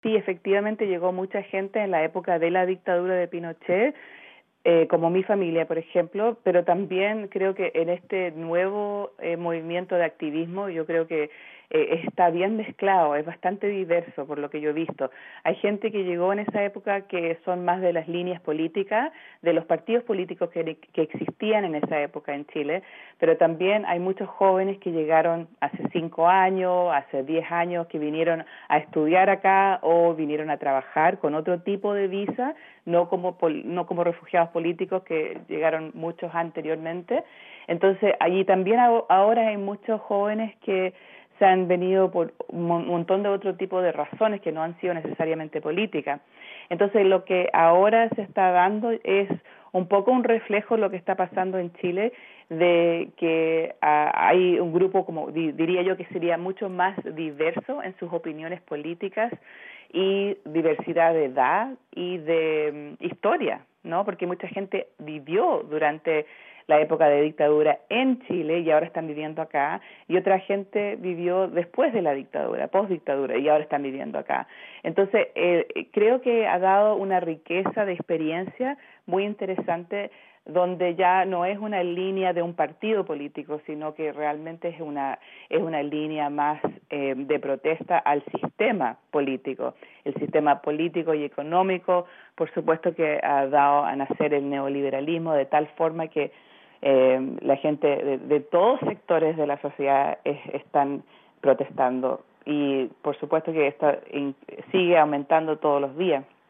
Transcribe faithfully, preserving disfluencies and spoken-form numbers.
Sí, efectivamente llegó mucha gente en la época de la dictadura de Pinochet, eh, como mi familia, por ejemplo, pero también creo que en este nuevo eh, movimiento de activismo, yo creo que eh, está bien mezclado, es bastante diverso por lo que yo he visto. Hay gente que llegó en esa época que son más de las líneas políticas, de los partidos políticos que, que existían en esa época en Chile, pero también hay muchos jóvenes que llegaron hace cinco años, hace diez años, que vinieron a estudiar acá o vinieron a trabajar con otro tipo de visa, no como no como refugiados políticos que llegaron muchos anteriormente. Entonces, allí también ahora hay muchos jóvenes que se han venido por un montón de otro tipo de razones que no han sido necesariamente políticas. Entonces, lo que ahora se está dando es un poco un reflejo de lo que está pasando en Chile, de que uh, hay un grupo, como di, diría yo, que sería mucho más diverso en sus opiniones políticas y diversidad de edad y de um, historia, ¿no? Porque mucha gente vivió durante la época de dictadura en Chile y ahora están viviendo acá, y otra gente vivió después de la dictadura, post-dictadura, y ahora están viviendo acá. Entonces, eh, creo que ha dado una riqueza de experiencia muy interesante, donde ya no es una línea de un partido político, sino que realmente es una es una línea más eh, de protesta al sistema político. El sistema político y económico, por supuesto que ha dado a nacer el neoliberalismo de tal forma que eh, la gente de, de todos sectores de la sociedad es, están protestando, y por supuesto que esto in, sigue aumentando todos los días.